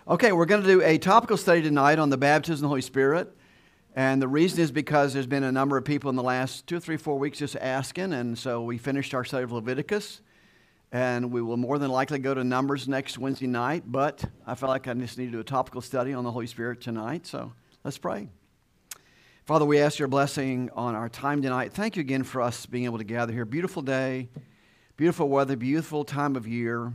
Okay, we're going to do a topical study tonight on the baptism of the Holy Spirit. And the reason is because there's been a number of people in the last 2, 3, 4 weeks just asking. And so we finished our study of Leviticus. And we will more than likely go to Numbers next Wednesday night. But I felt like I just need to do a topical study on the Holy Spirit tonight. So let's pray. Father, we ask your blessing on our time tonight. Thank you again for us being able to gather here. Beautiful day, beautiful weather, beautiful time of year.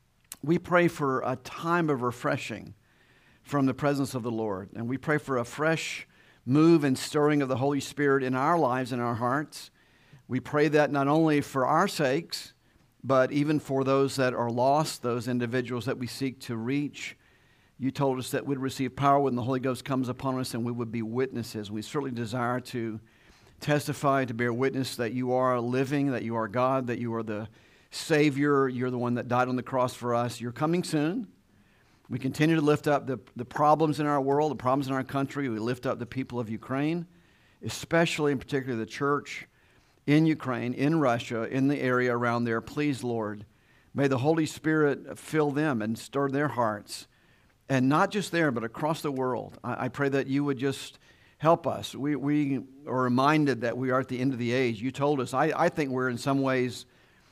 We pray for a time of refreshing from the presence of the Lord. And we pray for a fresh move and stirring of the Holy Spirit in our lives and our hearts. We pray that not only for our sakes, but even for those that are lost, those individuals that we seek to reach. You told us that we'd receive power when the Holy Ghost comes upon us and we would be witnesses. We certainly desire to testify, to bear witness that you are living, that you are God, that you are the Savior. You're the one that died on the cross for us. You're coming soon. We continue to lift up the problems in our world, the problems in our country. We lift up the people of Ukraine, especially and particularly the church in Ukraine, in Russia, in the area around there. Please, Lord, may the Holy Spirit fill them and stir their hearts. And not just there, but across the world. I pray that you would just help us. We are reminded that we are at the end of the age. You told us, I think we're in some ways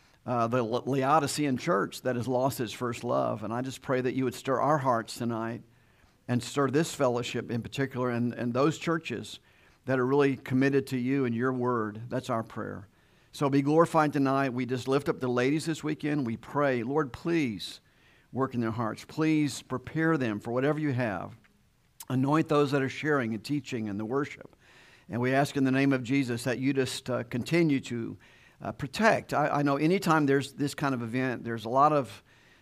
the Laodicean church that has lost its first love. And I just pray that you would stir our hearts tonight and stir this fellowship in particular and those churches that are really committed to you and your word. That's our prayer. So be glorified tonight. We just lift up the ladies this weekend. We pray, Lord, please work in their hearts. Please prepare them for whatever you have. Anoint those that are sharing and teaching and the worship. And we ask in the name of Jesus that you just continue to protect. I know anytime there's this kind of event, there's a lot of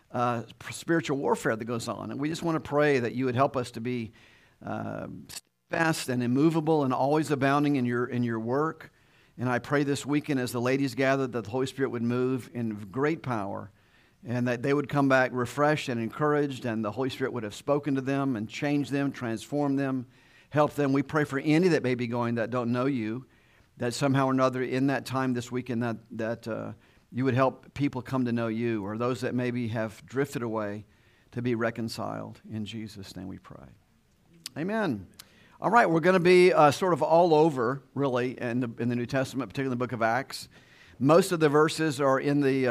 spiritual warfare that goes on. And we just want to pray that you would help us to be steadfast and immovable and always abounding in your work. And I pray this weekend as the ladies gather that the Holy Spirit would move in great power and that they would come back refreshed and encouraged and the Holy Spirit would have spoken to them and changed them, transformed them, helped them. We pray for any that may be going that don't know you, that somehow or another in that time this weekend that you would help people come to know you, or those that maybe have drifted away to be reconciled. In Jesus' name we pray. Amen. All right, we're going to be sort of all over, really, in the New Testament, particularly in the book of Acts. Most of the verses are in the...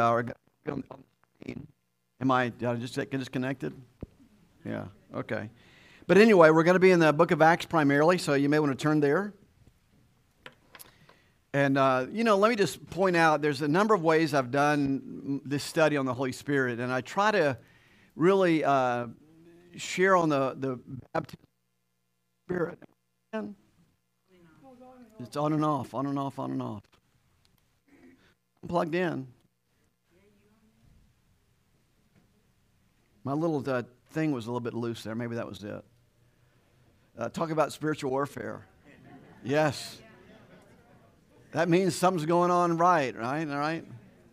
did I just get disconnected? Yeah, okay. But anyway, we're going to be in the book of Acts primarily, so you may want to turn there. And, let me just point out, there's a number of ways I've done this study on the Holy Spirit, and I try to really share on the baptism of the Spirit. It's on and off, on and off, on and off. I'm plugged in. My little thing was a little bit loose there. Maybe that was it. Talk about spiritual warfare. Yes. That means something's going on right? All right?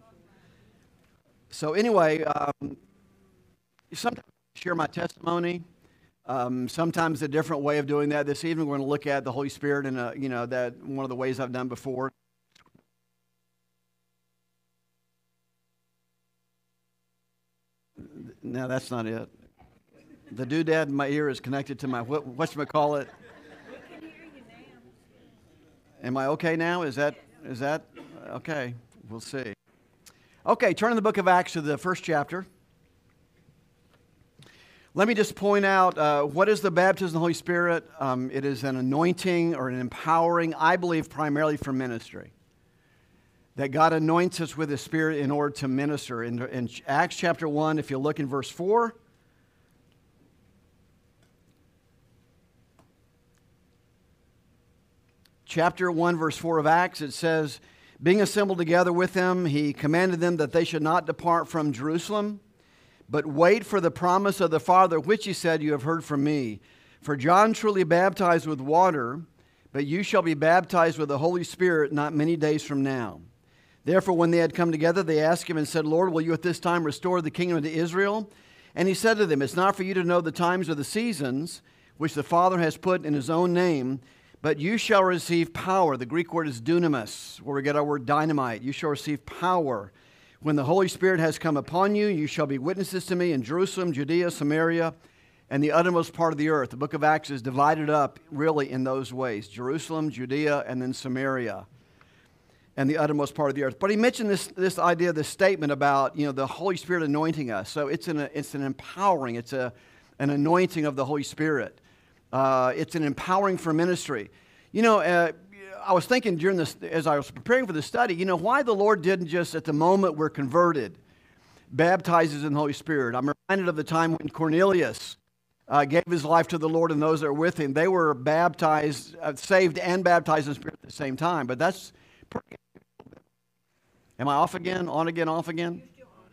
So anyway, sometimes I share my testimony. Sometimes a different way of doing that. This evening we're going to look at the Holy Spirit in that one of the ways I've done before. No, that's not it. The doodad in my ear is connected to my whatchamacallit. Am I okay now? Is that okay? We'll see. Okay, turn in the book of Acts to the first chapter. Let me just point out what is the baptism of the Holy Spirit. It is an anointing or an empowering, I believe, primarily for ministry. That God anoints us with His Spirit in order to minister. In Acts chapter 1, if you look in verse 4, chapter 1, verse 4 of Acts, it says, being assembled together with them, He commanded them that they should not depart from Jerusalem, but wait for the promise of the Father, which He said, you have heard from me. For John truly baptized with water, but you shall be baptized with the Holy Spirit not many days from now. Therefore, when they had come together, they asked Him and said, Lord, will you at this time restore the kingdom to Israel? And He said to them, it's not for you to know the times or the seasons which the Father has put in His own name, but you shall receive power. The Greek word is dunamis, where we get our word dynamite. You shall receive power When the Holy Spirit has come upon you, you shall be witnesses to me in Jerusalem, Judea, Samaria, and the uttermost part of the earth. The book of Acts is divided up really in those ways: Jerusalem, Judea, and then Samaria, and the uttermost part of the earth. But he mentioned this idea, this statement about the Holy Spirit anointing us. So it's an empowering, it's an anointing of the Holy Spirit. It's an empowering for ministry. I was thinking during this, as I was preparing for the study, why the Lord didn't just at the moment we're converted baptize us in the Holy Spirit. I'm reminded of the time when Cornelius gave his life to the Lord, and those that were with him, they were baptized, saved and baptized in the Spirit at the same time. But that's pretty. Am I off again? On again, off again?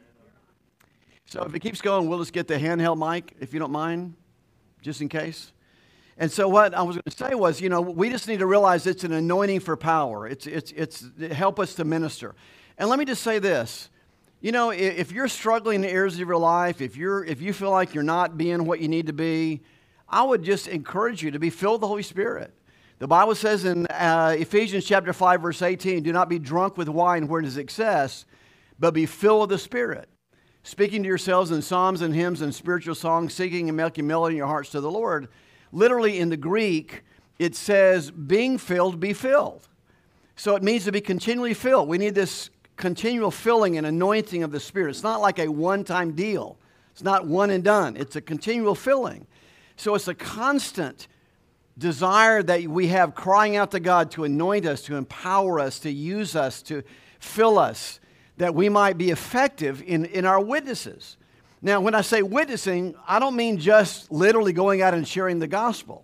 So if it keeps going, we'll just get the handheld mic, if you don't mind, just in case. And so what I was going to say was, we just need to realize it's an anointing for power. It's help us to minister. And let me just say this. If you're struggling in the areas of your life, if you feel like you're not being what you need to be, I would just encourage you to be filled with the Holy Spirit. The Bible says in Ephesians chapter 5, verse 18, do not be drunk with wine wherein is excess, but be filled with the Spirit, speaking to yourselves in psalms and hymns and spiritual songs, seeking and making melody in your hearts to the Lord. Literally in the Greek, it says, being filled, be filled. So it means to be continually filled. We need this continual filling and anointing of the Spirit. It's not like a one-time deal. It's not one and done. It's a continual filling. So it's a constant desire that we have crying out to God to anoint us, to empower us, to use us, to fill us, that we might be effective in our witnesses. Now, when I say witnessing, I don't mean just literally going out and sharing the gospel.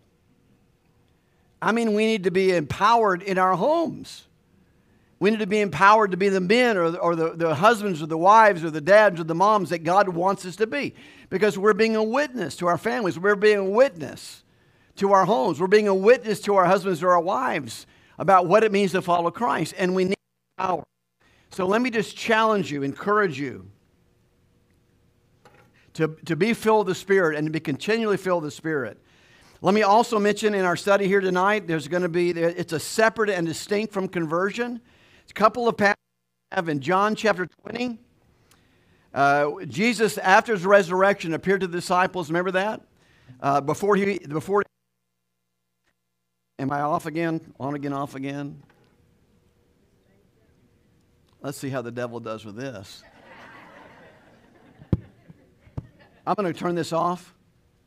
I mean we need to be empowered in our homes. We need to be empowered to be the men or the husbands or the wives or the dads or the moms that God wants us to be. Because we're being a witness to our families. We're being a witness to our homes. We're being a witness to our husbands or our wives about what it means to follow Christ. And we need power. So let me just challenge you, encourage you to be filled with the Spirit and to be continually filled with the Spirit. Let me also mention in our study here tonight, it's a separate and distinct from conversion. It's a couple of passages we have in John chapter 20. Jesus, after his resurrection, appeared to the disciples. Remember that? Before am I off again? On again, off again? Let's see how the devil does with this. I'm going to turn this off.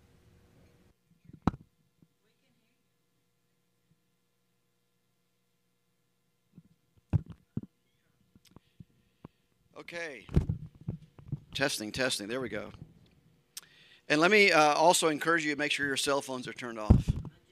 Okay. Testing. There we go. And let me also encourage you to make sure your cell phones are turned off.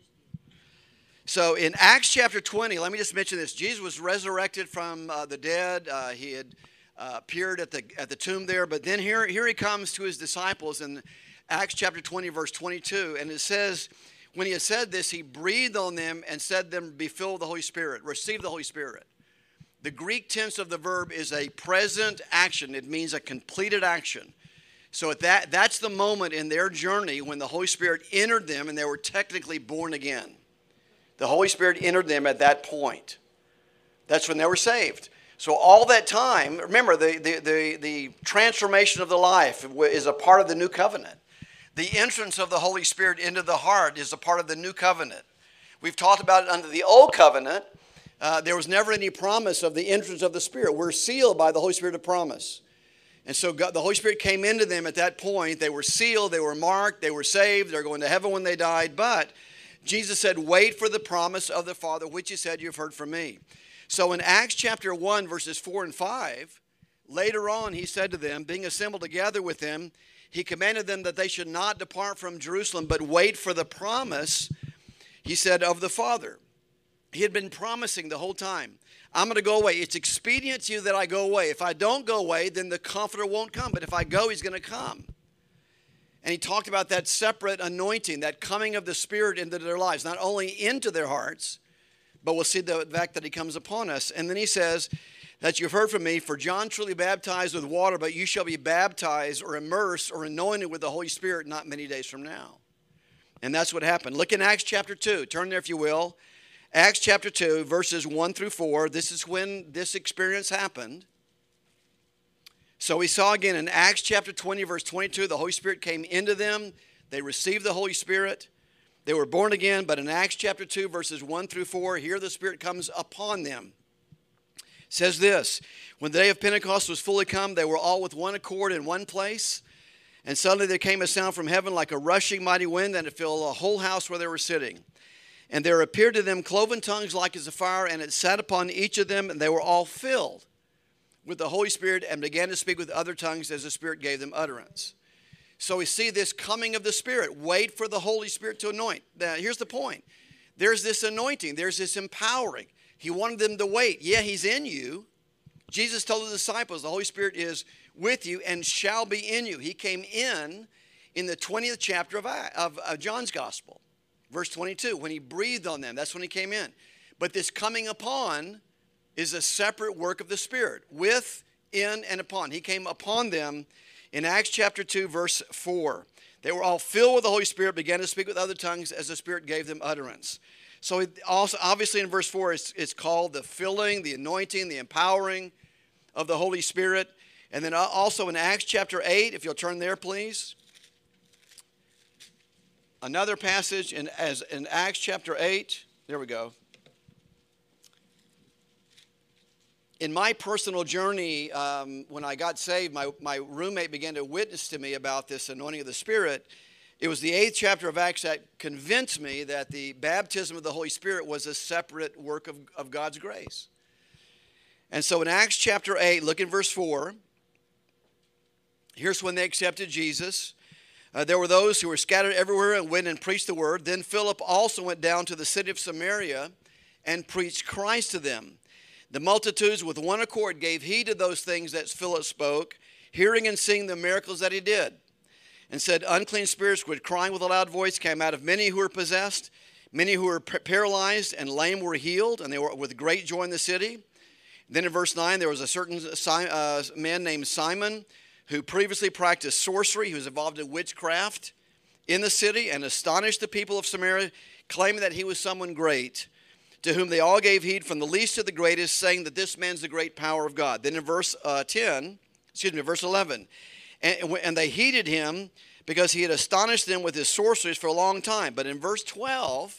So in Acts chapter 20, let me just mention this. Jesus was resurrected from the dead. He had appeared at the tomb there. But then here he comes to his disciples in Acts chapter 20, verse 22. And it says, when he had said this, he breathed on them and said to them, be filled with the Holy Spirit. Receive the Holy Spirit. The Greek tense of the verb is a present action. It means a completed action. So that's the moment in their journey when the Holy Spirit entered them and they were technically born again. The Holy Spirit entered them at that point. That's when they were saved. So all that time, remember, the transformation of the life is a part of the new covenant. The entrance of the Holy Spirit into the heart is a part of the new covenant. We've talked about it under the old covenant. There was never any promise of the entrance of the Spirit. We're sealed by the Holy Spirit of promise. And so the Holy Spirit came into them at that point. They were sealed, they were marked, they were saved, they're going to heaven when they died. But Jesus said, wait for the promise of the Father, which he said, you've heard from me. So in Acts chapter 1, verses 4 and 5, later on he said to them, being assembled together with them, he commanded them that they should not depart from Jerusalem, but wait for the promise, he said, of the Father. He had been promising the whole time, I'm going to go away. It's expedient to you that I go away. If I don't go away, then the Comforter won't come. But if I go, he's going to come. And he talked about that separate anointing, that coming of the Spirit into their lives, not only into their hearts, but we'll see the fact that he comes upon us. And then he says that you've heard from me, for John truly baptized with water, but you shall be baptized or immersed or anointed with the Holy Spirit not many days from now. And that's what happened. Look in Acts chapter 2. Turn there if you will. Acts chapter 2, verses 1 through 4. This is when this experience happened. So we saw again in Acts chapter 20, verse 22, the Holy Spirit came into them. They received the Holy Spirit. They were born again, but in Acts chapter 2, verses 1 through 4, here the Spirit comes upon them. It says this, when the day of Pentecost was fully come, they were all with one accord in one place. And suddenly there came a sound from heaven like a rushing mighty wind, and it filled the whole house where they were sitting. And there appeared to them cloven tongues like as a fire, and it sat upon each of them, and they were all filled with the Holy Spirit and began to speak with other tongues as the Spirit gave them utterance. So we see this coming of the Spirit. Wait for the Holy Spirit to anoint. Now, here's the point. There's this anointing. There's this empowering. He wanted them to wait. Yeah, he's in you. Jesus told the disciples, the Holy Spirit is with you and shall be in you. He came in the 20th chapter of John's Gospel, verse 22. When he breathed on them, that's when he came in. But this coming upon is a separate work of the Spirit. With, in, and upon. He came upon them in Acts chapter 2, verse 4. They were all filled with the Holy Spirit, began to speak with other tongues as the Spirit gave them utterance. So it also, obviously in verse 4, it's called the filling, the anointing, the empowering of the Holy Spirit. And then also in Acts chapter 8, if you'll turn there, please. Another passage in Acts chapter 8. There we go. In my personal journey, when I got saved, my roommate began to witness to me about this anointing of the Spirit. It was the 8th chapter of Acts that convinced me that the baptism of the Holy Spirit was a separate work of God's grace. And so in Acts chapter 8, look at verse 4. Here's when they accepted Jesus. There were those who were scattered everywhere and went and preached the word. Then Philip also went down to the city of Samaria and preached Christ to them. The multitudes with one accord gave heed to those things that Philip spoke, hearing and seeing the miracles that he did. And said, unclean spirits, with crying with a loud voice, came out of many who were possessed. Many who were paralyzed and lame were healed, and they were with great joy in the city. Then in verse 9, there was a certain man named Simon who previously practiced sorcery. He was involved in witchcraft in the city and astonished the people of Samaria, claiming that he was someone great, to whom they all gave heed from the least to the greatest, saying that this man's the great power of God. Then in verse 11, and they heeded him because he had astonished them with his sorceries for a long time. But in verse 12,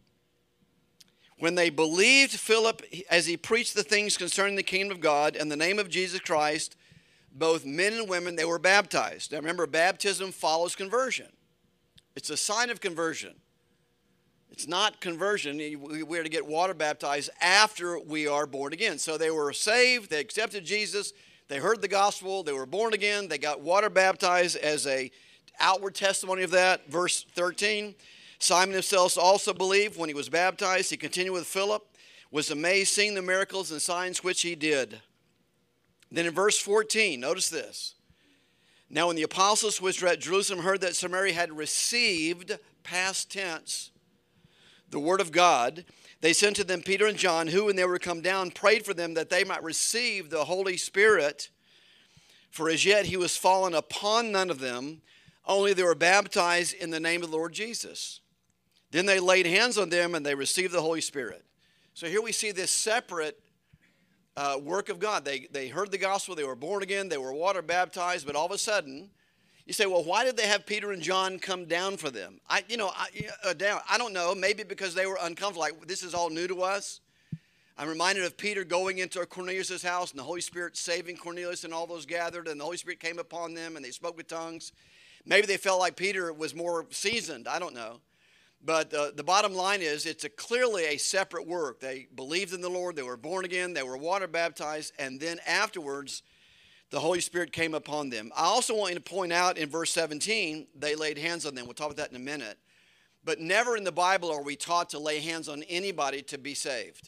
when they believed Philip as he preached the things concerning the kingdom of God and the name of Jesus Christ, both men and women, they were baptized. Now remember, baptism follows conversion. It's a sign of conversion. It's not conversion. We are to get water baptized after we are born again. So they were saved. They accepted Jesus. They heard the gospel. They were born again. They got water baptized as an outward testimony of that. Verse 13, Simon himself also believed when he was baptized. He continued with Philip, was amazed seeing the miracles and signs which he did. Then in verse 14, notice this. Now when the apostles which were at Jerusalem heard that Samaria had received, past tense, the word of God, they sent to them Peter and John, who, when they were come down, prayed for them that they might receive the Holy Spirit. For as yet he was fallen upon none of them, only they were baptized in the name of the Lord Jesus. Then they laid hands on them, and they received the Holy Spirit. So here we see this separate work of God. They heard the gospel, they were born again, they were water baptized, but all of a sudden, you say, well, why did they have Peter and John come down for them? I don't know. Maybe because they were uncomfortable. Like, this is all new to us. I'm reminded of Peter going into Cornelius' house and the Holy Spirit saving Cornelius and all those gathered, and the Holy Spirit came upon them and they spoke with tongues. Maybe they felt like Peter was more seasoned. I don't know. But the bottom line is it's clearly a separate work. They believed in the Lord. They were born again. They were water baptized. And then afterwards, the Holy Spirit came upon them. I also want you to point out in verse 17, they laid hands on them. We'll talk about that in a minute. But never in the Bible are we taught to lay hands on anybody to be saved.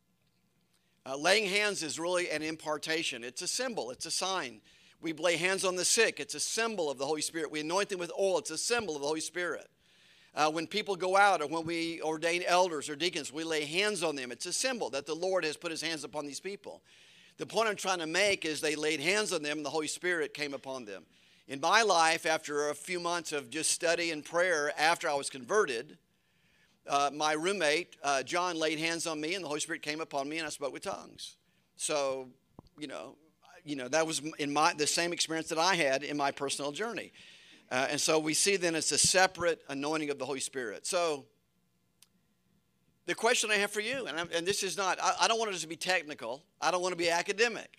Laying hands is really an impartation. It's a symbol. It's a sign. We lay hands on the sick. It's a symbol of the Holy Spirit. We anoint them with oil. It's a symbol of the Holy Spirit. When people go out or when we ordain elders or deacons, we lay hands on them. It's a symbol that the Lord has put his hands upon these people. The point I'm trying to make is they laid hands on them and the Holy Spirit came upon them. In my life, after a few months of just study and prayer after I was converted, my roommate, John, laid hands on me and the Holy Spirit came upon me and I spoke with tongues. So, that was the same experience that I had in my personal journey. And so we see then it's a separate anointing of the Holy Spirit. So the question I have for you, and this is not, I don't want it to be technical. I don't want to be academic.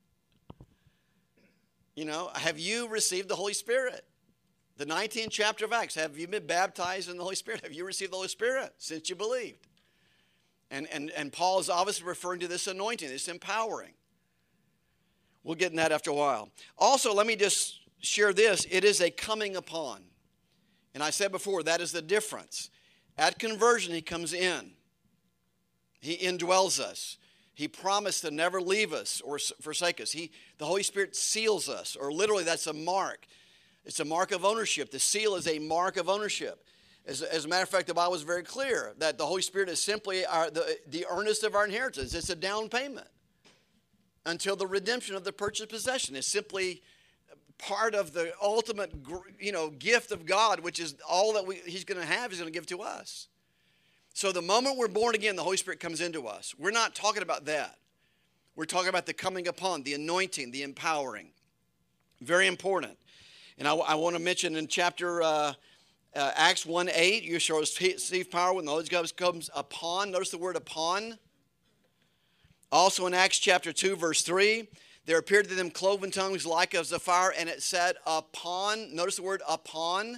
Have you received the Holy Spirit? The 19th chapter of Acts, have you been baptized in the Holy Spirit? Have you received the Holy Spirit since you believed? And Paul is obviously referring to this anointing, this empowering. We'll get in that after a while. Also, let me just share this. It is a coming upon. And I said before, that is the difference. At conversion, he comes in. He indwells us. He promised to never leave us or forsake us. The Holy Spirit seals us, or literally that's a mark. It's a mark of ownership. The seal is a mark of ownership. As a matter of fact, the Bible is very clear that the Holy Spirit is simply the earnest of our inheritance. It's a down payment until the redemption of the purchased possession. It's simply part of the ultimate, gift of God, which is all that He's going to have. He's going to give to us. So the moment we're born again, the Holy Spirit comes into us. We're not talking about that. We're talking about the coming upon, the anointing, the empowering. Very important. And I want to mention in chapter Acts 1:8, you shall receive power when the Holy Ghost comes upon. Notice the word upon. Also in Acts chapter 2, verse 3, there appeared to them cloven tongues like as a fire, and it said upon. Notice the word upon.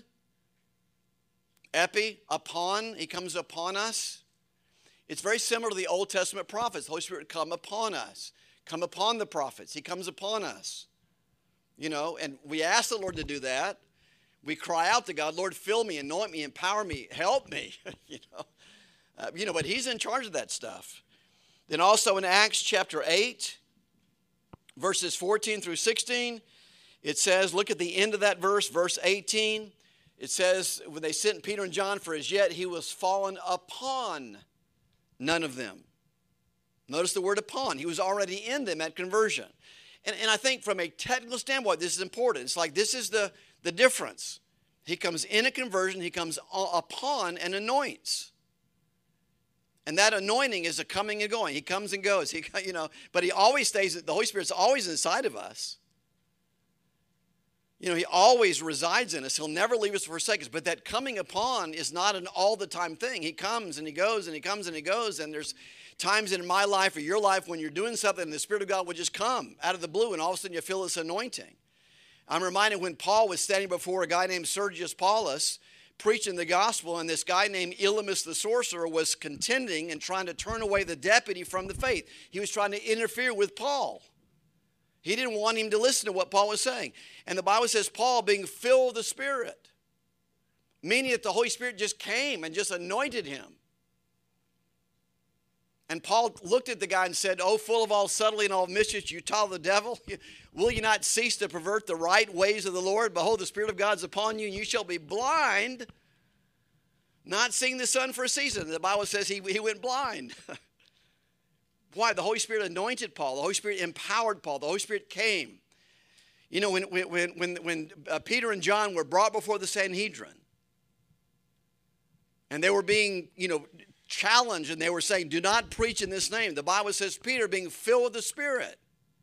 Epi, upon. He comes upon us. It's very similar to the Old Testament prophets. The Holy Spirit would come upon us, come upon the prophets. He comes upon us. And we ask the Lord to do that. We cry out to God, Lord, fill me, anoint me, empower me, help me. But He's in charge of that stuff. Then also in Acts chapter 8, verses 14 through 16, it says, look at the end of that verse, verse 18. It says, when they sent Peter and John, for as yet he was fallen upon none of them. Notice the word upon. He was already in them at conversion. And I think from a technical standpoint, this is important. It's like this is the difference. He comes in a conversion. He comes upon and anoints. And that anointing is a coming and going. He comes and goes. But he always stays. The Holy Spirit's always inside of us. He always resides in us. He'll never leave us or forsake us. But that coming upon is not an all-the-time thing. He comes and he goes and he comes and he goes. And there's times in my life or your life when you're doing something and the Spirit of God would just come out of the blue and all of a sudden you feel this anointing. I'm reminded when Paul was standing before a guy named Sergius Paulus preaching the gospel, and this guy named Elymas the sorcerer was contending and trying to turn away the deputy from the faith. He was trying to interfere with Paul. He didn't want him to listen to what Paul was saying. And the Bible says Paul being filled with the Spirit, meaning that the Holy Spirit just came and just anointed him. And Paul looked at the guy and said, "Oh, full of all subtlety and all mischief, you taught the devil, will you not cease to pervert the right ways of the Lord? Behold, the Spirit of God is upon you, and you shall be blind, not seeing the sun for a season." The Bible says he went blind. Why? The Holy Spirit anointed Paul. The Holy Spirit empowered Paul. The Holy Spirit came. When Peter and John were brought before the Sanhedrin, and they were being, challenged, and they were saying, "Do not preach in this name." The Bible says Peter, being filled with the Spirit,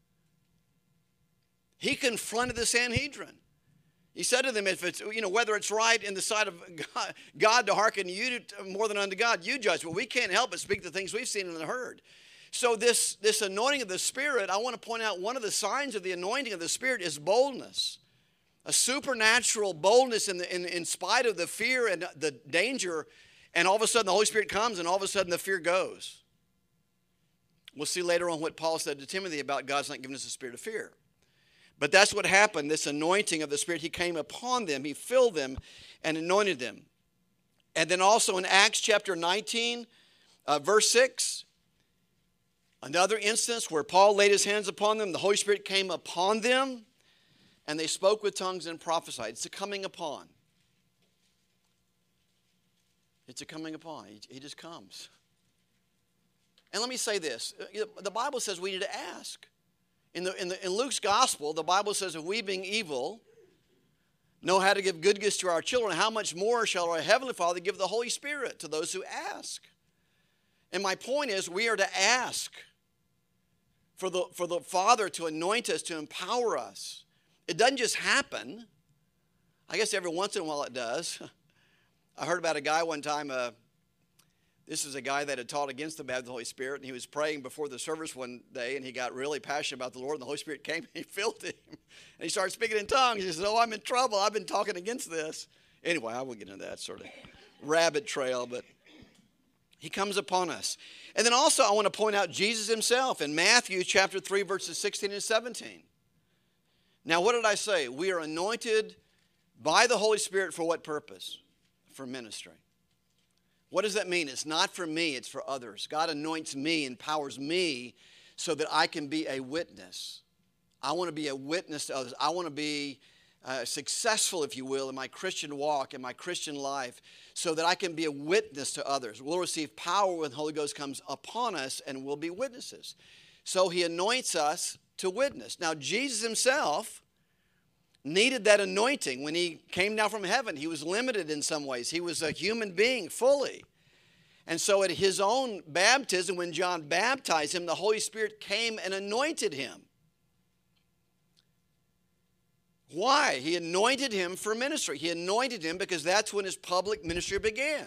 he confronted the Sanhedrin. He said to them, "If it's, whether it's right in the sight of God to hearken to you more than unto God, you judge. But we can't help but speak the things we've seen and heard." So this anointing of the Spirit, I want to point out one of the signs of the anointing of the Spirit is boldness. A supernatural boldness in spite of the fear and the danger. And all of a sudden the Holy Spirit comes and all of a sudden the fear goes. We'll see later on what Paul said to Timothy about God's not giving us a spirit of fear. But that's what happened, this anointing of the Spirit. He came upon them, he filled them and anointed them. And then also in Acts chapter 19, verse 6, another instance where Paul laid his hands upon them, the Holy Spirit came upon them, and they spoke with tongues and prophesied. It's a coming upon. It's a coming upon. He just comes. And let me say this. The Bible says we need to ask. In Luke's gospel, the Bible says, if we being evil know how to give good gifts to our children, how much more shall our Heavenly Father give the Holy Spirit to those who ask? And my point is, we are to ask for the Father to anoint us, to empower us. It doesn't just happen. I guess every once in a while it does. I heard about a guy one time, this is a guy that had taught against the baptism of the Holy Spirit, and he was praying before the service one day, and he got really passionate about the Lord, and the Holy Spirit came and he filled him. And he started speaking in tongues. He said, oh, I'm in trouble. I've been talking against this. Anyway, I won't get into that sort of rabbit trail, but he comes upon us. And then also I want to point out Jesus himself in Matthew chapter 3, verses 16 and 17. Now, what did I say? We are anointed by the Holy Spirit for what purpose? For ministry. What does that mean? It's not for me, it's for others. God anoints me, empowers me so that I can be a witness. I want to be a witness to others. I want to be successful, if you will, in my Christian walk, in my Christian life, so that I can be a witness to others. We'll receive power when the Holy Ghost comes upon us, and we'll be witnesses. So he anoints us to witness. Now, Jesus himself needed that anointing when he came down from heaven. He was limited in some ways. He was a human being fully. And so at his own baptism, when John baptized him, the Holy Spirit came and anointed him. Why? He anointed him for ministry. He anointed him because that's when his public ministry began.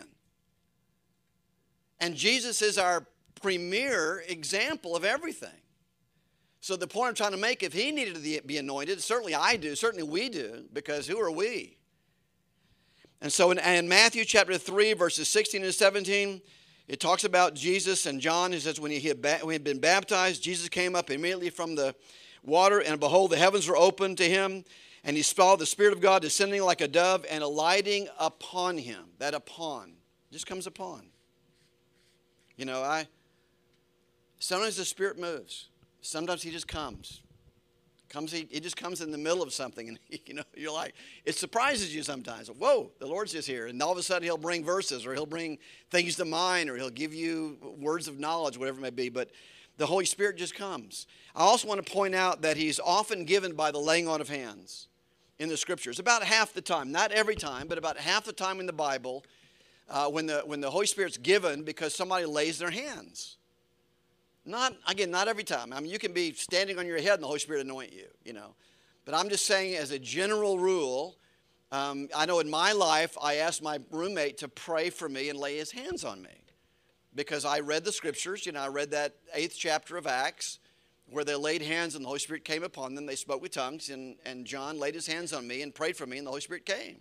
And Jesus is our premier example of everything. So the point I'm trying to make, if he needed to be anointed, certainly I do, certainly we do, because who are we? And so in Matthew chapter 3, verses 16 and 17, it talks about Jesus and John. It says when he had been baptized, Jesus came up immediately from the water, and behold, the heavens were opened to him, and he saw the Spirit of God descending like a dove and alighting upon him. That upon just comes upon. You know, sometimes the Spirit moves. Sometimes he just comes. He just comes in the middle of something, and you're like, it surprises you sometimes. Whoa, the Lord's just here, and all of a sudden he'll bring verses, or he'll bring things to mind, or he'll give you words of knowledge, whatever it may be. But the Holy Spirit just comes. I also want to point out that he's often given by the laying on of hands in the Scriptures. About half the time, not every time, but about half the time in the Bible, when the Holy Spirit's given because somebody lays their hands. Not every time. I mean, you can be standing on your head and the Holy Spirit anoint you, But I'm just saying as a general rule, I know in my life, I asked my roommate to pray for me and lay his hands on me. Because I read the Scriptures, I read that 8th chapter of Acts, where they laid hands and the Holy Spirit came upon them. They spoke with tongues, and John laid his hands on me and prayed for me, and the Holy Spirit came.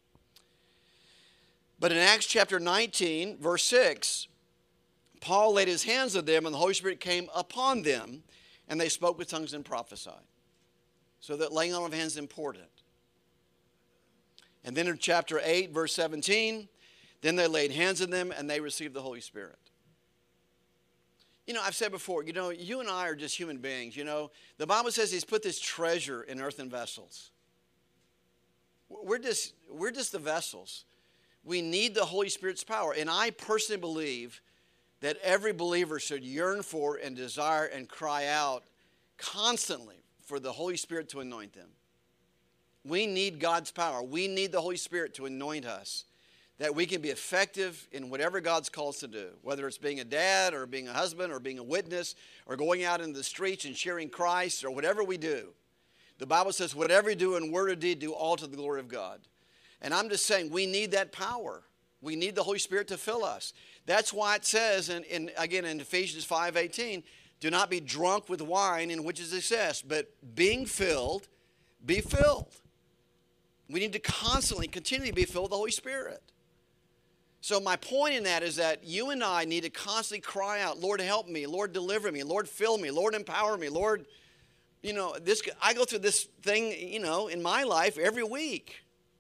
But in Acts chapter 19, verse 6, Paul laid his hands on them, and the Holy Spirit came upon them, and they spoke with tongues and prophesied. So that laying on of hands is important. And then in chapter 8, verse 17, then they laid hands on them, and they received the Holy Spirit. I've said before, you and I are just human beings. The Bible says he's put this treasure in earthen vessels. We're just the vessels. We need the Holy Spirit's power. And I personally believe that every believer should yearn for and desire and cry out constantly for the Holy Spirit to anoint them. We need God's power. We need the Holy Spirit to anoint us, that we can be effective in whatever God's called us to do, whether it's being a dad or being a husband or being a witness or going out into the streets and sharing Christ or whatever we do. The Bible says, whatever you do in word or deed, do all to the glory of God. And I'm just saying, we need that power. We need the Holy Spirit to fill us. That's why it says, again in Ephesians 5:18, do not be drunk with wine in which is excess, but being filled, be filled. We need to continually be filled with the Holy Spirit. So my point in that is that you and I need to constantly cry out, Lord, help me. Lord, deliver me. Lord, fill me. Lord, empower me. Lord, I go through this thing, in my life every week.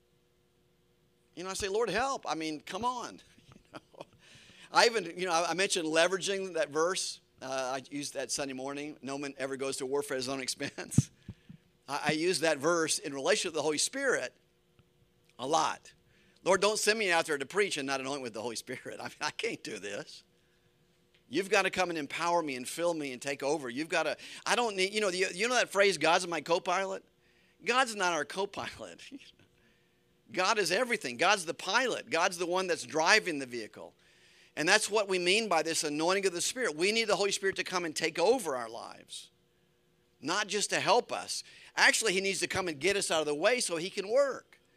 I say, Lord, help. I mean, come on. I mentioned leveraging that verse. I used that Sunday morning. No man ever goes to warfare at his own expense. I use that verse in relation to the Holy Spirit a lot. Lord, don't send me out there to preach and not anoint with the Holy Spirit. I can't do this. You've got to come and empower me and fill me and take over. You've got to, I don't need, you know that phrase, God's my co-pilot? God's not our co-pilot. God is everything. God's the pilot. God's the one that's driving the vehicle. And that's what we mean by this anointing of the Spirit. We need the Holy Spirit to come and take over our lives, not just to help us. Actually, he needs to come and get us out of the way so he can work.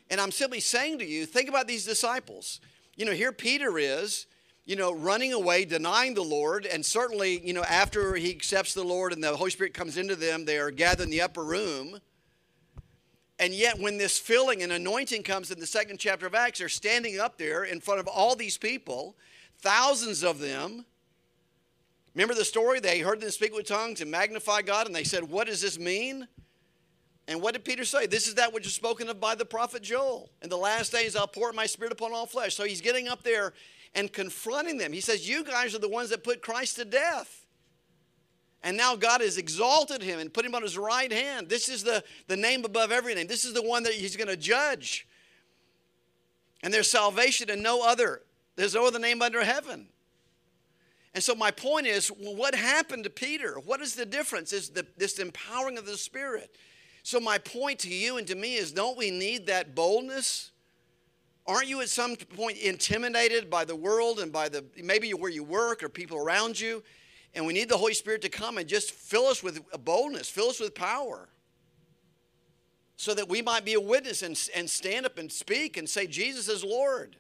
And I'm simply saying to you, think about these disciples. Here Peter is, running away, denying the Lord. And certainly, after he accepts the Lord and the Holy Spirit comes into them, they are gathered in the upper room. And yet when this filling and anointing comes in the second chapter of Acts, they're standing up there in front of all these people, thousands of them. Remember the story? They heard them speak with tongues and magnify God, and they said, what does this mean? And what did Peter say? This is that which is spoken of by the prophet Joel. In the last days, I'll pour out my spirit upon all flesh. So he's getting up there and confronting them. He says, you guys are the ones that put Christ to death. And now God has exalted him and put him on his right hand. This is the name above every name. This is the one that he's going to judge. And there's salvation in no other. There's no other name under heaven. And so my point is, what happened to Peter? What is the difference? Is this empowering of the Spirit. So my point to you and to me is, don't we need that boldness? Aren't you at some point intimidated by the world and by maybe where you work or people around you? And we need the Holy Spirit to come and just fill us with boldness, fill us with power, so that we might be a witness and stand up and speak and say, Jesus is Lord.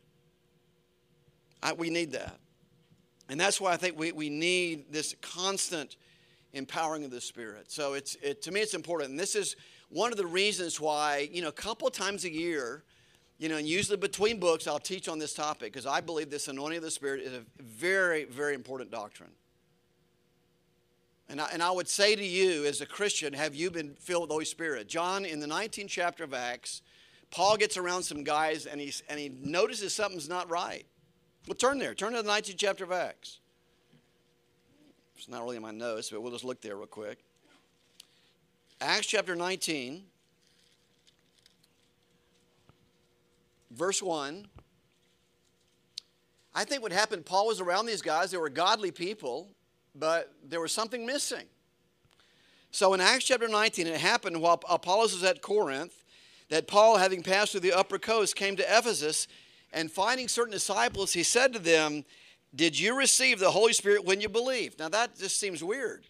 We need that. And that's why I think we need this constant empowering of the Spirit. So to me it's important. And this is one of the reasons why, a couple of times a year, and usually between books, I'll teach on this topic, because I believe this anointing of the Spirit is a very, very important doctrine. And I would say to you as a Christian, have you been filled with the Holy Spirit? John, in the 19th chapter of Acts, Paul gets around some guys and he notices something's not right. Well, turn there. Turn to the 19th chapter of Acts. It's not really in my notes, but we'll just look there real quick. Acts chapter 19, verse 1. I think what happened, Paul was around these guys. They were godly people, but there was something missing. So in Acts chapter 19, it happened while Apollos was at Corinth, that Paul, having passed through the upper coast, came to Ephesus, and finding certain disciples, he said to them, did you receive the Holy Spirit when you believed? Now that just seems weird.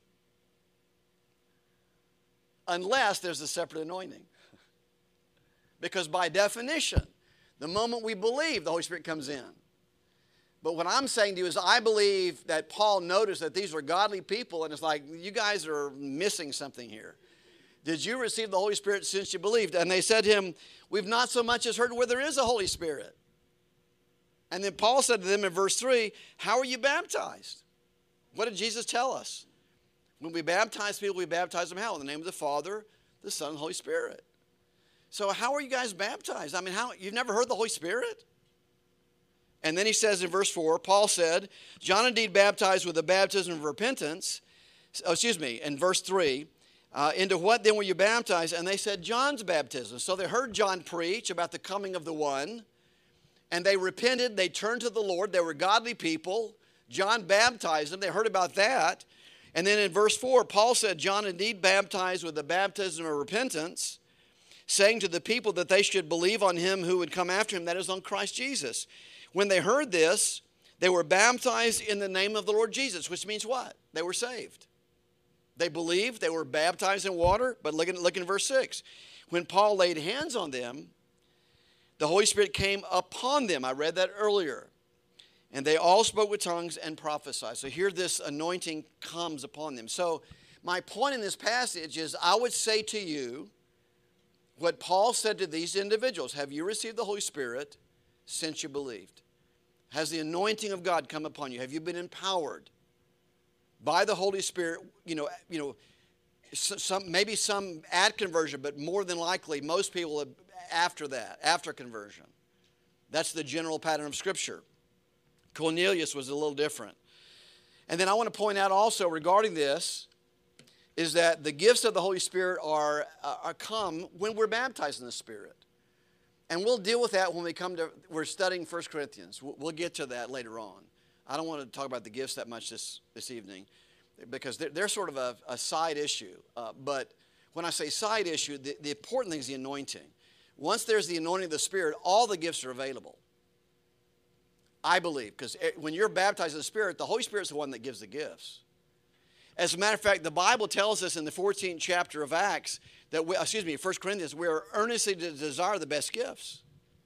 Unless there's a separate anointing. Because by definition, the moment we believe, the Holy Spirit comes in. But what I'm saying to you is, I believe that Paul noticed that these were godly people, and it's like, you guys are missing something here. Did you receive the Holy Spirit since you believed? And they said to him, we've not so much as heard where there is a Holy Spirit. And then Paul said to them in verse 3, how are you baptized? What did Jesus tell us? When we baptize people, we baptize them how? In the name of the Father, the Son, and the Holy Spirit. So how are you guys baptized? I mean, you've never heard the Holy Spirit? And then he says in verse 4, Paul said, John indeed baptized with the baptism of repentance. In verse 3, into what then were you baptized? And they said, John's baptism. So they heard John preach about the coming of the one, and they repented, they turned to the Lord, they were godly people. John baptized them, they heard about that. And then in verse 4, Paul said, John indeed baptized with the baptism of repentance, saying to the people that they should believe on him who would come after him, that is on Christ Jesus. When they heard this, they were baptized in the name of the Lord Jesus, which means what? They were saved. They believed, they were baptized in water, but look in verse 6. When Paul laid hands on them, the Holy Spirit came upon them. I read that earlier. And they all spoke with tongues and prophesied. So here this anointing comes upon them. So my point in this passage is, I would say to you what Paul said to these individuals. Have you received the Holy Spirit since you believed? Has the anointing of God come upon you? Have you been empowered by the Holy Spirit? Maybe some at conversion, but more than likely most people after that, after conversion. That's the general pattern of Scripture. Cornelius was a little different. And then I want to point out also regarding this is that the gifts of the Holy Spirit are come when we're baptized in the Spirit. And we'll deal with that when we're studying 1 Corinthians. We'll get to that later on. I don't want to talk about the gifts that much this evening because they're sort of a side issue. But when I say side issue, the important thing is the anointing. Once there's the anointing of the Spirit, all the gifts are available. I believe, because when you're baptized in the Spirit, the Holy Spirit's the one that gives the gifts. As a matter of fact, the Bible tells us in the 14th chapter of Acts 1 Corinthians, we are earnestly to desire the best gifts.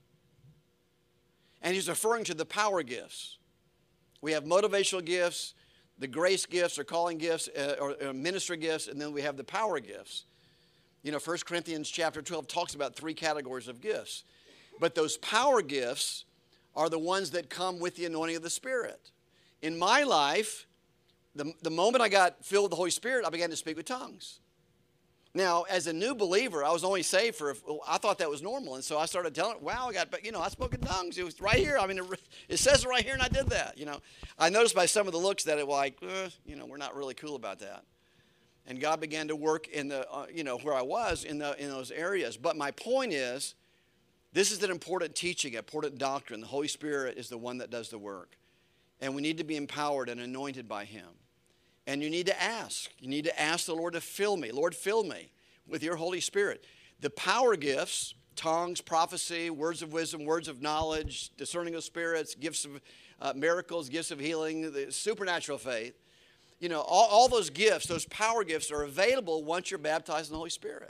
And he's referring to the power gifts. We have motivational gifts, the grace gifts or calling gifts, or ministry gifts, and then we have the power gifts. 1 Corinthians chapter 12 talks about 3 categories of gifts. But those power gifts are the ones that come with the anointing of the Spirit. In my life, the moment I got filled with the Holy Spirit, I began to speak with tongues. Now, as a new believer, I was only saved I thought that was normal. And so I started telling, wow, I spoke in tongues. It was right here. I mean, it says it right here, and I did that. I noticed by some of the looks that it was like, we're not really cool about that. And God began to work in the, where I was in those areas. But my point is, this is an important teaching, important doctrine. The Holy Spirit is the one that does the work. And we need to be empowered and anointed by Him. And you need to ask. You need to ask the Lord to fill me. Lord, fill me with your Holy Spirit. The power gifts, tongues, prophecy, words of wisdom, words of knowledge, discerning of spirits, gifts of miracles, gifts of healing, the supernatural faith. All those gifts, those power gifts are available once you're baptized in the Holy Spirit.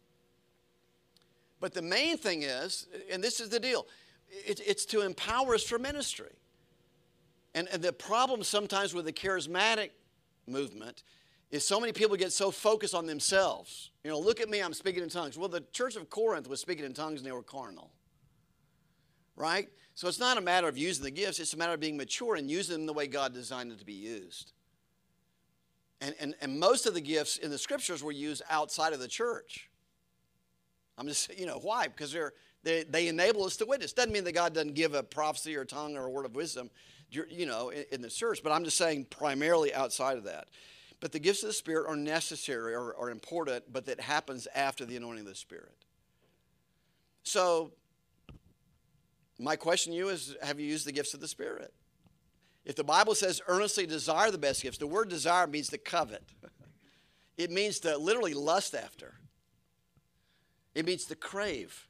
But the main thing is, and this is the deal, it's to empower us for ministry. And the problem sometimes with the charismatic movement is so many people get so focused on themselves. Look at me, I'm speaking in tongues. Well, the church of Corinth was speaking in tongues and they were carnal. Right? So it's not a matter of using the gifts, it's a matter of being mature and using them the way God designed them to be used. And most of the gifts in the scriptures were used outside of the church. I'm just, why? Because they enable us to witness. Doesn't mean that God doesn't give a prophecy or a tongue or a word of wisdom, in the church. But I'm just saying primarily outside of that. But the gifts of the Spirit are necessary or are important, but that happens after the anointing of the Spirit. So my question to you is, have you used the gifts of the Spirit? If the Bible says earnestly desire the best gifts, the word desire means to covet. It means to literally lust after. It means to crave.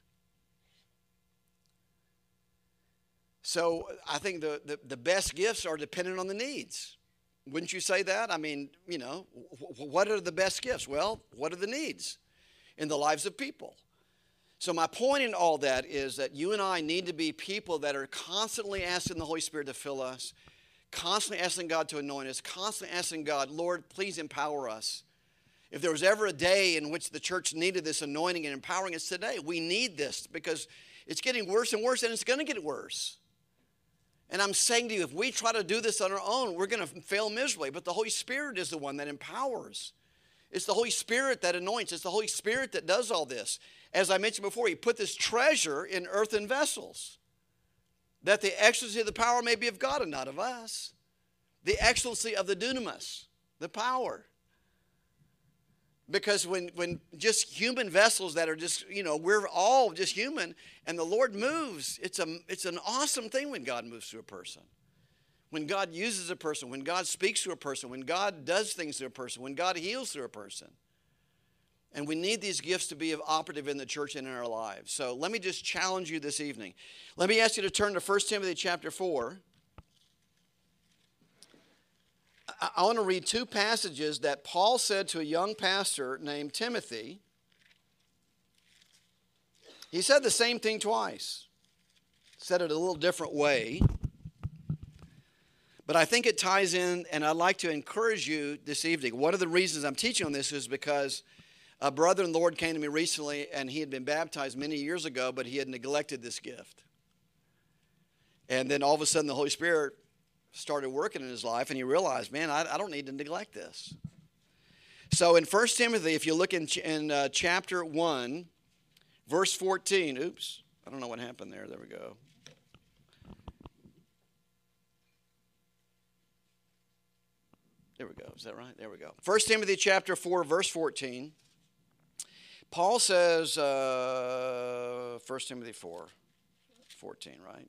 So I think the best gifts are dependent on the needs. Wouldn't you say that? I mean, what are the best gifts? Well, what are the needs in the lives of people? So my point in all that is that you and I need to be people that are constantly asking the Holy Spirit to fill us, constantly asking God to anoint us, constantly asking God, Lord, please empower us. If there was ever a day in which the church needed this anointing and empowering us today, we need this because it's getting worse and worse, and it's going to get worse. And I'm saying to you, if we try to do this on our own, we're going to fail miserably. But the Holy Spirit is the one that empowers. It's the Holy Spirit that anoints. It's the Holy Spirit that does all this. As I mentioned before, He put this treasure in earthen vessels, that the excellency of the power may be of God and not of us. The excellency of the dunamis, the power. Because when just human vessels that are just, we're all just human, and the Lord moves, it's an awesome thing when God moves through a person. When God uses a person, when God speaks to a person, when God does things to a person, when God heals through a person. And we need these gifts to be operative in the church and in our lives. So let me just challenge you this evening. Let me ask you to turn to 1 Timothy chapter 4. I want to read 2 passages that Paul said to a young pastor named Timothy. He said the same thing twice. Said it a little different way. But I think it ties in, and I'd like to encourage you this evening. One of the reasons I'm teaching on this is because a brother in the Lord came to me recently, and he had been baptized many years ago, but he had neglected this gift. And then all of a sudden the Holy Spirit started working in his life, and he realized, man, I don't need to neglect this. So in 1 Timothy, if you look in chapter 1, verse 14, oops, I don't know what happened there. There we go. There we go. Is that right? There we go. 1 Timothy chapter 4, verse 14. Paul says, 1 Timothy 4, 14, right?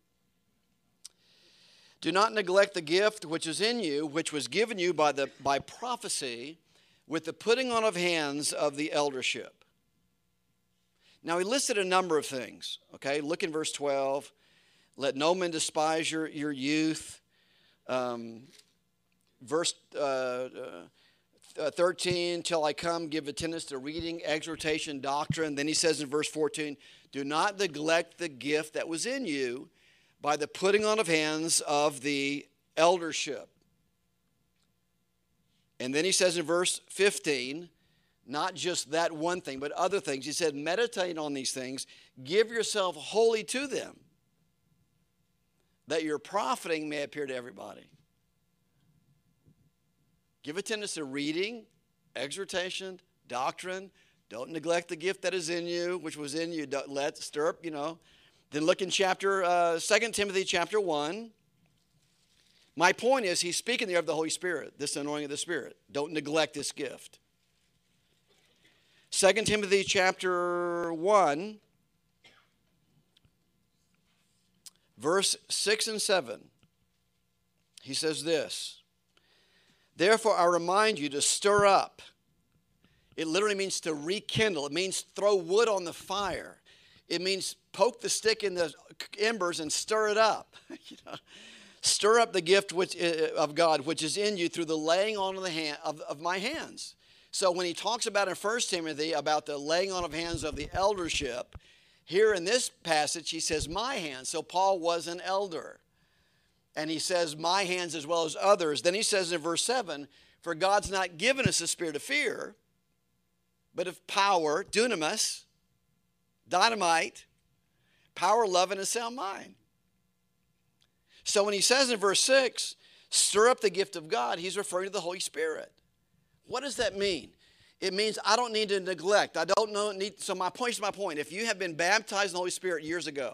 Do not neglect the gift which is in you, which was given you by prophecy with the putting on of hands of the eldership. Now, he listed a number of things, okay? Look in verse 12. Let no man despise your youth. Verse 13, till I come, give attendance to reading, exhortation, doctrine. Then he says in verse 14, do not neglect the gift that was in you by the putting on of hands of the eldership. And then he says in verse 15, not just that one thing, but other things. He said, meditate on these things, give yourself wholly to them, that your profiting may appear to everybody. Give attendance to reading, exhortation, doctrine. Don't neglect the gift that is in you, which was in you. Don't let stir up, Then look in 2 Timothy chapter 1. My point is, he's speaking there of the Holy Spirit, this anointing of the Spirit. Don't neglect this gift. 2 Timothy chapter 1, verse 6 and 7. He says this. Therefore, I remind you to stir up. It literally means to rekindle. It means throw wood on the fire. It means poke the stick in the embers and stir it up. Stir up the gift of God, which is in you through the laying on of my hands. So when he talks about in 1 Timothy about the laying on of hands of the eldership, here in this passage he says my hands. So Paul was an elder. And he says, my hands as well as others. Then he says in verse 7, for God's not given us a spirit of fear, but of power, dunamis, dynamite, power, love, and a sound mind. So when he says in verse 6, stir up the gift of God, he's referring to the Holy Spirit. What does that mean? It means I don't need to neglect. So my point. If you have been baptized in the Holy Spirit years ago,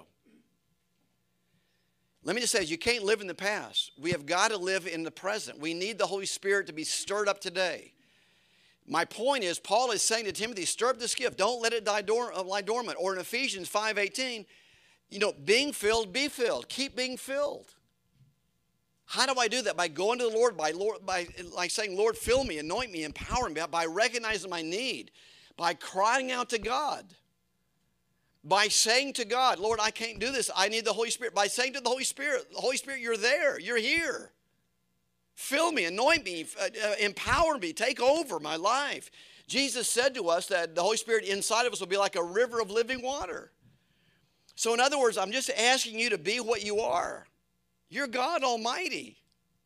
let me just say, you can't live in the past. We have got to live in the present. We need the Holy Spirit to be stirred up today. My point is, Paul is saying to Timothy, stir up this gift. Don't let it lie dormant. Or in Ephesians 5:18, being filled, be filled. Keep being filled. How do I do that? By going to the Lord, by saying, Lord, fill me, anoint me, empower me, by recognizing my need, by crying out to God. By saying to God, Lord, I can't do this. I need the Holy Spirit. By saying to the Holy Spirit, you're there. You're here. Fill me, anoint me, empower me, take over my life. Jesus said to us that the Holy Spirit inside of us will be like a river of living water. So in other words, I'm just asking you to be what you are. You're God Almighty.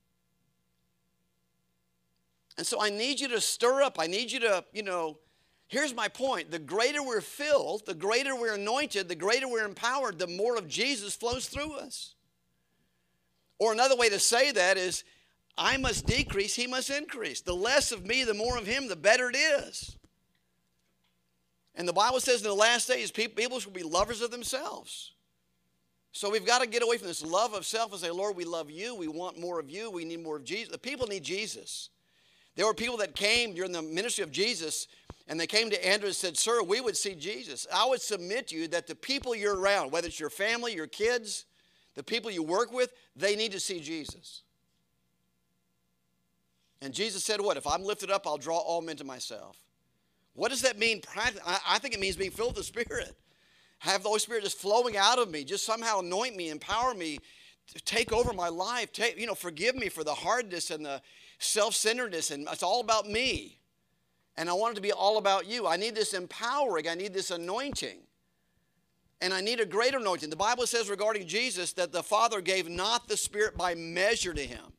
And so I need you to stir up. I need you to, here's my point. The greater we're filled, the greater we're anointed, the greater we're empowered, the more of Jesus flows through us. Or another way to say that is, I must decrease, he must increase. The less of me, the more of him, the better it is. And the Bible says in the last days, people will be lovers of themselves. So we've got to get away from this love of self and say, Lord, we love you. We want more of you. We need more of Jesus. The people need Jesus. There were people that came during the ministry of Jesus, and they came to Andrew and said, sir, we would see Jesus. I would submit to you that the people you're around, whether it's your family, your kids, the people you work with, they need to see Jesus. And Jesus said what? If I'm lifted up, I'll draw all men to myself. What does that mean practically? I think it means being filled with the Spirit. Have the Holy Spirit just flowing out of me, just somehow anoint me, empower me, take over my life, forgive me for the hardness and the self-centeredness, and it's all about me. And I want it to be all about you. I need this empowering. I need this anointing. And I need a greater anointing. The Bible says regarding Jesus that the Father gave not the Spirit by measure to him.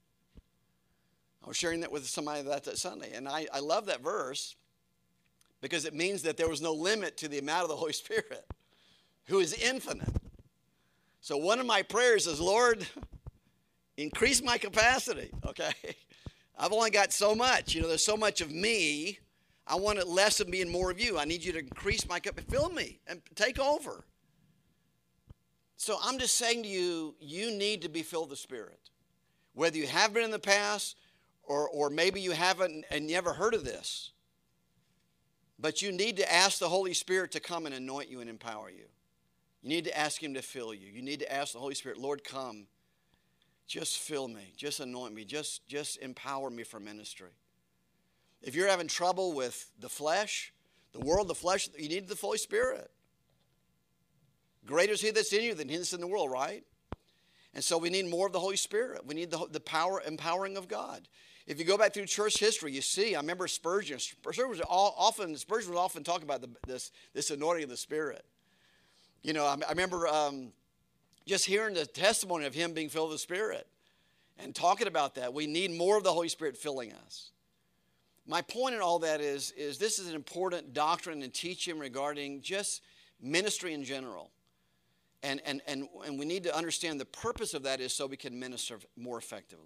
I was sharing that with somebody that Sunday, and I love that verse because it means that there was no limit to the amount of the Holy Spirit, who is infinite. So one of my prayers is, Lord, increase my capacity, okay? I've only got so much. There's so much of me. I want it less of me and more of you. I need you to increase my capacity. Fill me and take over. So I'm just saying to you, you need to be filled with the Spirit. Whether you have been in the past or maybe you haven't and never heard of this. But you need to ask the Holy Spirit to come and anoint you and empower you. You need to ask him to fill you. You need to ask the Holy Spirit, Lord, come. Just fill me. Just anoint me. Just empower me for ministry. If you're having trouble with the flesh, the world, the flesh, you need the Holy Spirit. Greater is he that's in you than he that's in the world, right? And so we need more of the Holy Spirit. We need the power, empowering of God. If you go back through church history, you see, I remember Spurgeon. Spurgeon would often talk about this anointing of the Spirit. You know, I remember just hearing the testimony of him being filled with the Spirit and talking about that. We need more of the Holy Spirit filling us. My point in all that is this is an important doctrine and teaching regarding just ministry in general. And we need to understand the purpose of that is so we can minister more effectively.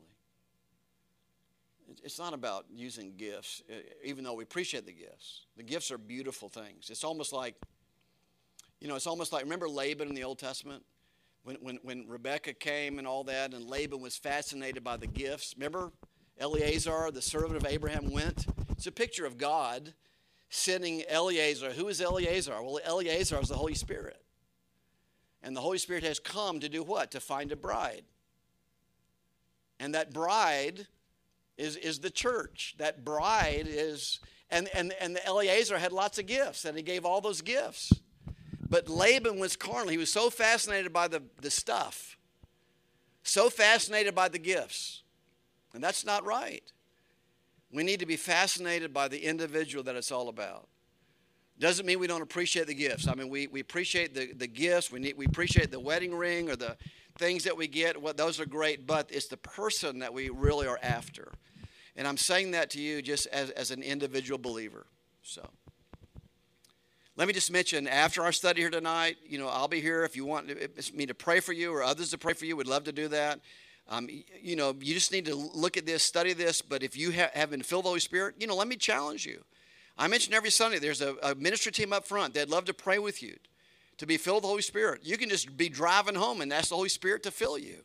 It's not about using gifts, even though we appreciate the gifts. The gifts are beautiful things. It's almost like, remember Laban in the Old Testament? When Rebekah came and all that, and Laban was fascinated by the gifts. Remember Eleazar, the servant of Abraham, went? It's a picture of God sending Eleazar. Who is Eleazar? Well, Eleazar is the Holy Spirit. And the Holy Spirit has come to do what? To find a bride. And that bride is the church. That bride is, and Eleazar had lots of gifts, and he gave all those gifts. But Laban was carnal. He was so fascinated by the stuff, so fascinated by the gifts. And that's not right. We need to be fascinated by the individual that it's all about. Doesn't mean we don't appreciate the gifts. I mean, we appreciate the gifts. We appreciate the wedding ring or the things that we get. Those are great, but it's the person that we really are after. And I'm saying that to you just as an individual believer. So let me just mention, after our study here tonight, I'll be here if you want me to pray for you or others to pray for you. We'd love to do that. You just need to look at this, study this. But if you have been filled with the Holy Spirit, let me challenge you. I mention every Sunday there's a ministry team up front. They'd love to pray with you to be filled with the Holy Spirit. You can just be driving home and ask the Holy Spirit to fill you.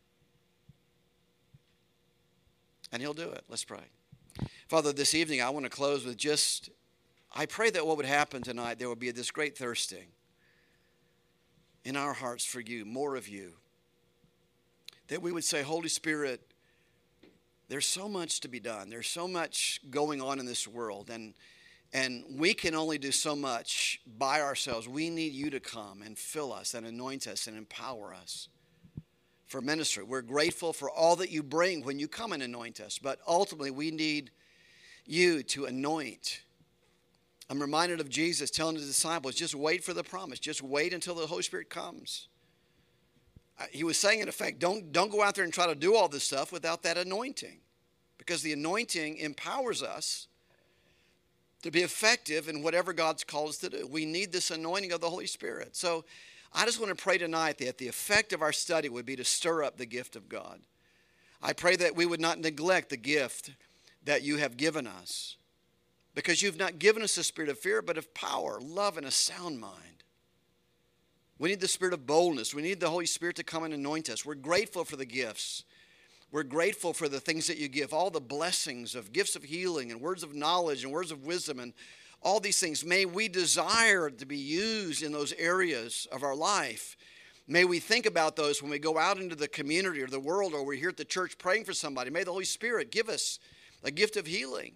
And He'll do it. Let's pray. Father, this evening I want to close with I pray that what would happen tonight, there will be this great thirsting in our hearts for you, more of you. That we would say, Holy Spirit, there's so much to be done. There's so much going on in this world. And we can only do so much by ourselves. We need you to come and fill us and anoint us and empower us for ministry. We're grateful for all that you bring when you come and anoint us. But ultimately, we need you to anoint. I'm reminded of Jesus telling his disciples, just wait for the promise. Just wait until the Holy Spirit comes. He was saying, in effect, don't go out there and try to do all this stuff without that anointing. Because the anointing empowers us to be effective in whatever God's called us to do. We need this anointing of the Holy Spirit. So I just want to pray tonight that the effect of our study would be to stir up the gift of God. I pray that we would not neglect the gift that you have given us. Because you've not given us a spirit of fear, but of power, love, and a sound mind. We need the spirit of boldness. We need the Holy Spirit to come and anoint us. We're grateful for the gifts. We're grateful for the things that you give, all the blessings of gifts of healing and words of knowledge and words of wisdom and all these things. May we desire to be used in those areas of our life. May we think about those when we go out into the community or the world, or we're here at the church praying for somebody. May the Holy Spirit give us a gift of healing.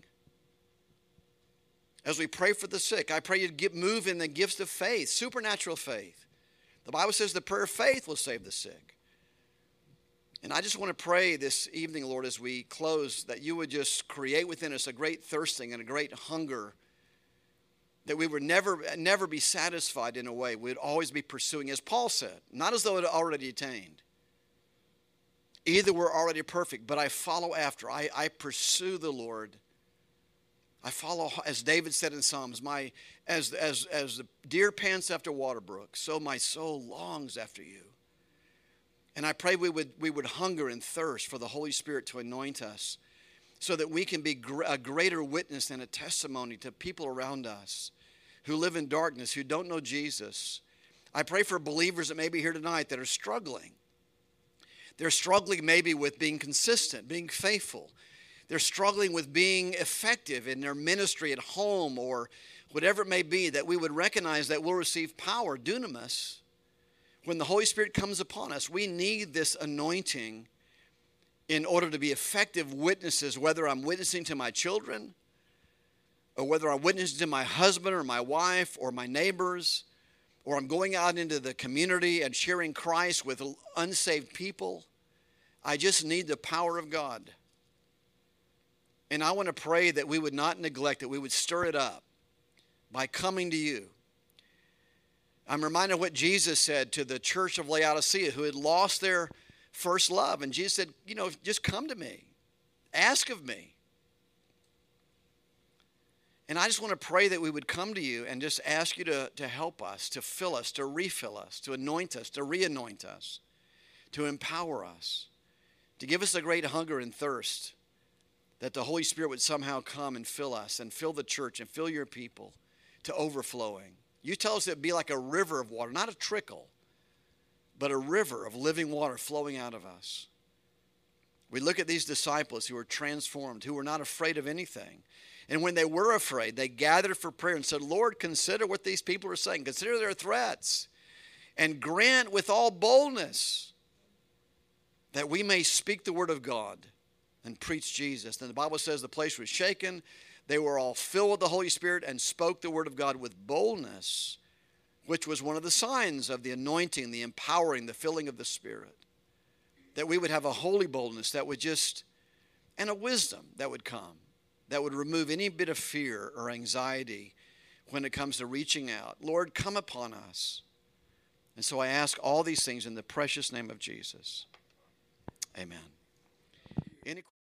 As we pray for the sick, I pray you'd move in the gifts of faith, supernatural faith. The Bible says the prayer of faith will save the sick. And I just want to pray this evening, Lord, as we close, that you would just create within us a great thirsting and a great hunger, that we would never be satisfied in a way. We'd always be pursuing, as Paul said, not as though it had already attained. Either we're already perfect, but I follow after. I pursue the Lord. I follow, as David said in Psalms, as the deer pants after water brooks, so my soul longs after you. And I pray we would hunger and thirst for the Holy Spirit to anoint us so that we can be a greater witness and a testimony to people around us who live in darkness, who don't know Jesus. I pray for believers that may be here tonight that are struggling. They're struggling maybe with being consistent, being faithful. They're struggling with being effective in their ministry at home or whatever it may be, that we would recognize that we'll receive power, dunamis, when the Holy Spirit comes upon us. We need this anointing in order to be effective witnesses, whether I'm witnessing to my children or whether I'm witnessing to my husband or my wife or my neighbors, or I'm going out into the community and sharing Christ with unsaved people. I just need the power of God. And I want to pray that we would not neglect it. We would stir it up by coming to you. I'm reminded of what Jesus said to the church of Laodicea who had lost their first love. And Jesus said, just come to me. Ask of me. And I just want to pray that we would come to you and just ask you to help us, to fill us, to refill us, to anoint us, to re-anoint us, to empower us, to give us a great hunger and thirst, that the Holy Spirit would somehow come and fill us and fill the church and fill your people to overflowing. You tell us it would be like a river of water, not a trickle, but a river of living water flowing out of us. We look at these disciples who were transformed, who were not afraid of anything. And when they were afraid, they gathered for prayer and said, Lord, consider what these people are saying. Consider their threats and grant with all boldness that we may speak the word of God and preach Jesus. And the Bible says the place was shaken. They were all filled with the Holy Spirit and spoke the word of God with boldness, which was one of the signs of the anointing, the empowering, the filling of the Spirit. That we would have a holy boldness that would and a wisdom that would come, that would remove any bit of fear or anxiety when it comes to reaching out. Lord, come upon us. And so I ask all these things in the precious name of Jesus. Amen. Any